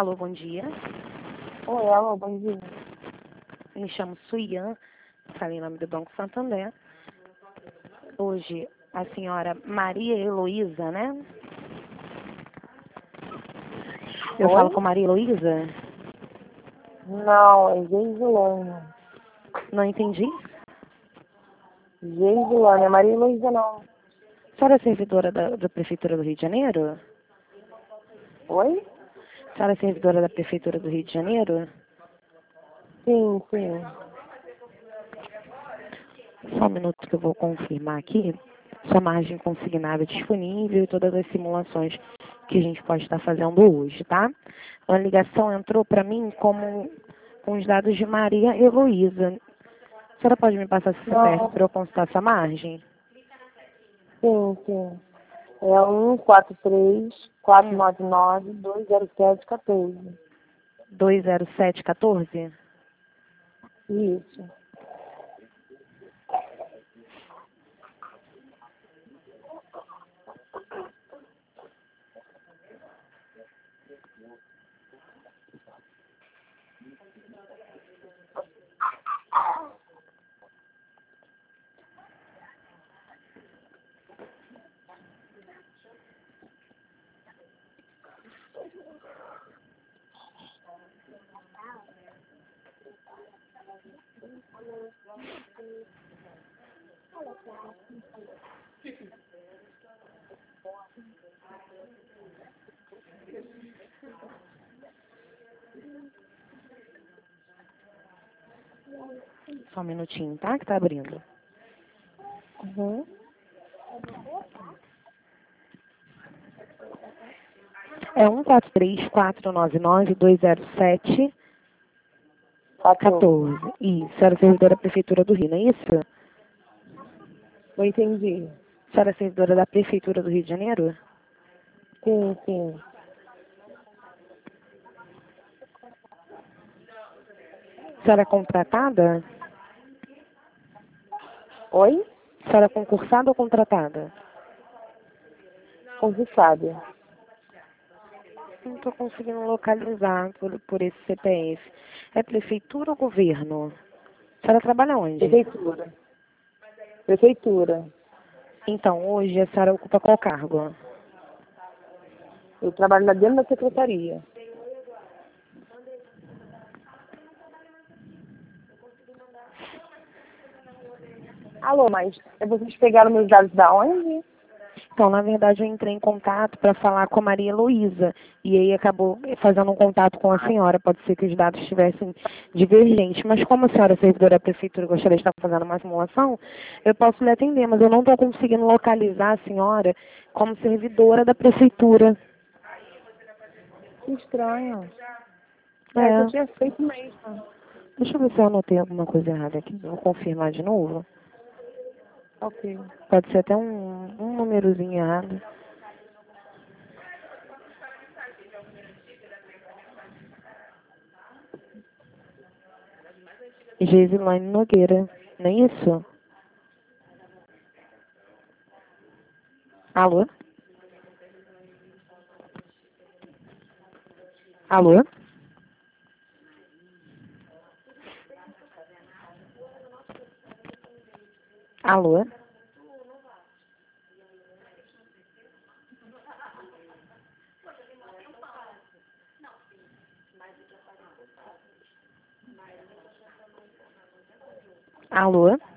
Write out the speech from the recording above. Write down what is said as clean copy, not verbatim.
Alô, bom dia. Oi, alô, bom dia. Me chamo Suian, falei em nome do Banco Santander. Hoje, a senhora Maria Heloísa, né? Eu Oi? falo com Maria Heloísa? Não, é Geisilane. Não entendi. Geisilane, é Maria Heloísa não. A senhora é servidora da Prefeitura do Rio de Janeiro? Oi? A senhora é servidora da Prefeitura do Rio de Janeiro? Sim, sim. Só um minuto que eu vou confirmar aqui. Sua margem consignada disponível e todas as simulações que a gente pode estar fazendo hoje, tá? A ligação entrou para mim com os dados de Maria Heloísa. A senhora pode me passar esse CPF para eu consultar essa margem? Sim, sim. É 143-499-20714. 20714? Isso. Só um minutinho, tá? Que tá abrindo. Uhum. É 143-499-20714. 14. Isso, a senhora é servidora da Prefeitura do Rio, não é isso? Não entendi. A senhora é servidora da Prefeitura do Rio de Janeiro? Sim, sim. A senhora é contratada? Oi? A senhora é concursada ou contratada? Conquistada. Não estou conseguindo localizar por esse CPF. É prefeitura ou governo? A senhora trabalha onde? Prefeitura. Prefeitura. Então, hoje a senhora ocupa qual cargo? Eu trabalho lá dentro da secretaria. Alô, mas vocês pegaram meus dados da onde? Então, na verdade, eu entrei em contato para falar com a Maria Heloísa. E aí acabou fazendo um contato com a senhora. Pode ser que os dados estivessem divergentes. Mas como a senhora é servidora da prefeitura e gostaria de estar fazendo uma simulação, eu posso lhe atender. Mas eu não estou conseguindo localizar a senhora como servidora da prefeitura. Que estranho. É que eu É. tinha feito mesmo. Deixa eu ver se eu anotei alguma coisa errada aqui. Vou confirmar de novo. Ok. Pode ser até um númerozinho errado. Geisilane Nogueira, não é isso? Alô? Alô? Alô? Alô?